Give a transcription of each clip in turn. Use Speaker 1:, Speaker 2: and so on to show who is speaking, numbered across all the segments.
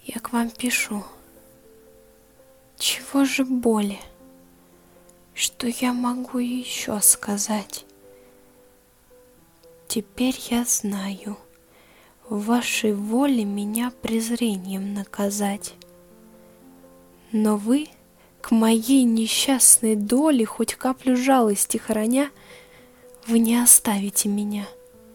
Speaker 1: Я к вам пишу. Чего же боли? Что я могу еще сказать? Теперь я знаю, в вашей воле меня презрением наказать. Но вы к моей несчастной доле хоть каплю жалости храня, вы не оставите меня.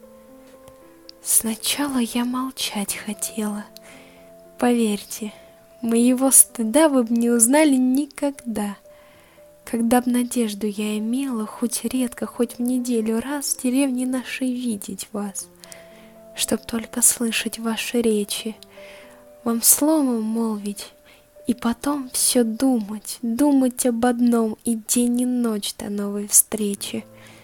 Speaker 1: Сначала я молчать хотела. Поверьте, моего стыда вы б не узнали никогда. Когда б надежду я имела, хоть редко, хоть в неделю раз в деревне нашей видеть вас, чтоб только слышать ваши речи, вам словом молвить, и потом все думать, думать об одном и день и ночь до новой встречи.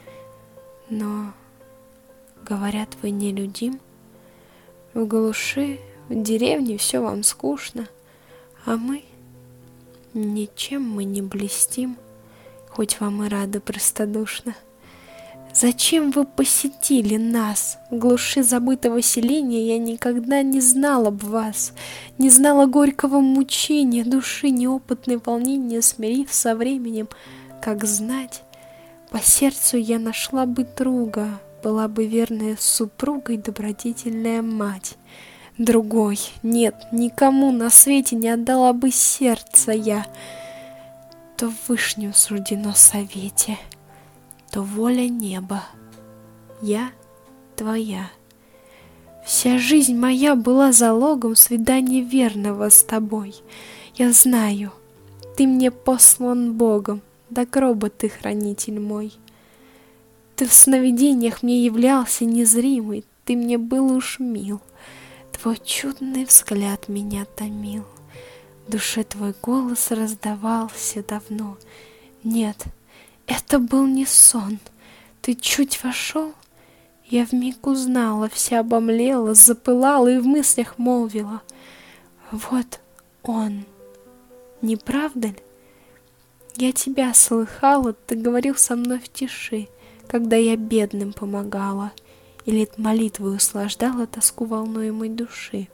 Speaker 1: Но, говорят, вы нелюдим, в глуши, в деревне все вам скучно, а мы, ничем мы не блестим, хоть вам и рады простодушно. Зачем вы посетили нас? В глуши забытого селения я никогда не знала б вас, не знала горького мучения души, неопытной волнения, смирив со временем, как знать. По сердцу я нашла бы друга, была бы верная супруга и добродетельная мать. Другой, нет, никому на свете не отдала бы сердце я. То в вышнем суждено совете, то воля неба. Я твоя. Вся жизнь моя была залогом свидания верного с тобой. Я знаю, ты мне послан Богом, до гроба ты хранитель мой. Ты в сновидениях мне являлся незримый, ты мне был уж мил. Твой чудный взгляд меня томил. В душе твой голос раздавался давно. Нет, это был не сон. Ты чуть вошел, я вмиг узнала, вся обомлела, запылала и в мыслях молвила: вот он, не правда ли? Я тебя слыхала, ты говорил со мной в тиши, когда я бедным помогала, или молитвой услаждала тоску волнуемой души.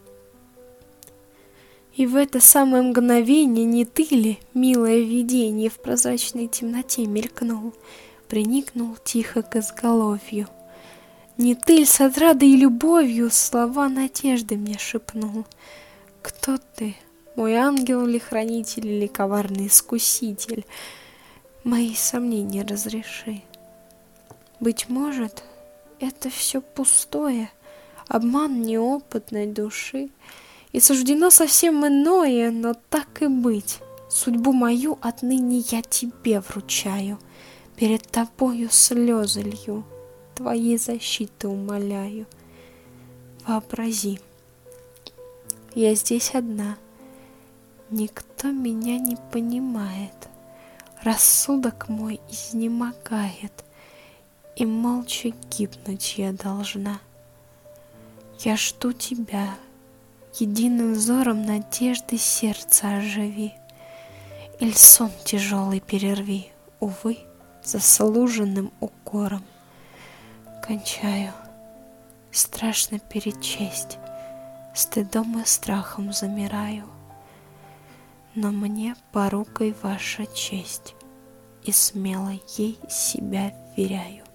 Speaker 1: И в это самое мгновение не ты ли, милое видение, в прозрачной темноте мелькнул, приникнул тихо к изголовью? Не ты ли с отрадой и любовью слова надежды мне шепнул? Кто ты, мой ангел ли хранитель или коварный искуситель? Мои сомнения разреши. Быть может, это все пустое, обман неопытной души, и суждено совсем иное, но так и быть. Судьбу мою отныне я тебе вручаю, перед тобою слезы лью, твоей защиты умоляю. Вообрази, я здесь одна, никто меня не понимает, рассудок мой изнемогает, и молча гибнуть я должна. Я жду тебя, единым взором надежды сердца оживи, иль сон тяжелый перерви, увы, заслуженным укором. Кончаю, страшно перечесть, стыдом и страхом замираю, но мне порукой ваша честь, и смело ей себя вверяю.